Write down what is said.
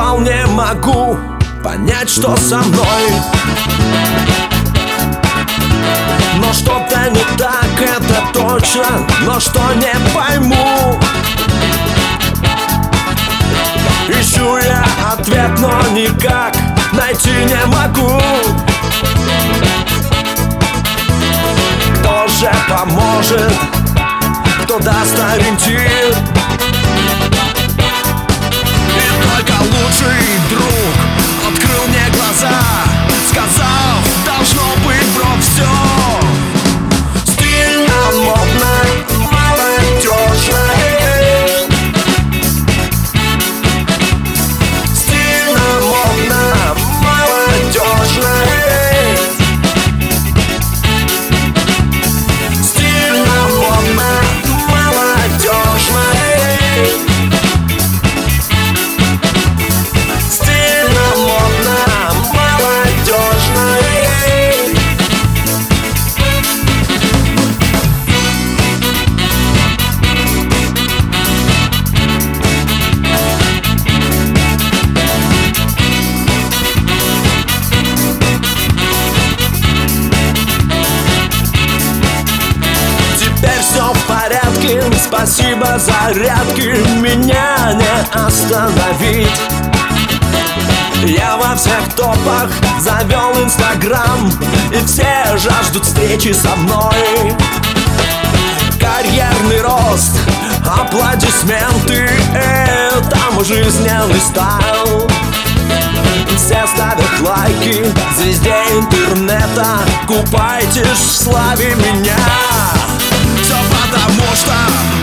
вполне могу понять, что со мной. Но что-то не так, это точно, но что не пойму. Ищу я ответ, но никак найти не могу. Кто же поможет, кто даст ориентир? И только лучший друг открыл мне глаза, сказал, должно быть про все. Стильно, модно, молодежно. Стильно, модно, молодежно. Стильно, модно, молодежно. Стильно, модно, молодежно. Теперь все в порядке, спасибо зарядки, меня не остановить. Я во всех топах завел Инстаграм, и все жаждут встречи со мной. Карьерный рост, аплодисменты, это мой жизненный стайл. Все ставят лайки звезде интернета, купайтесь в славе меня. Все потому что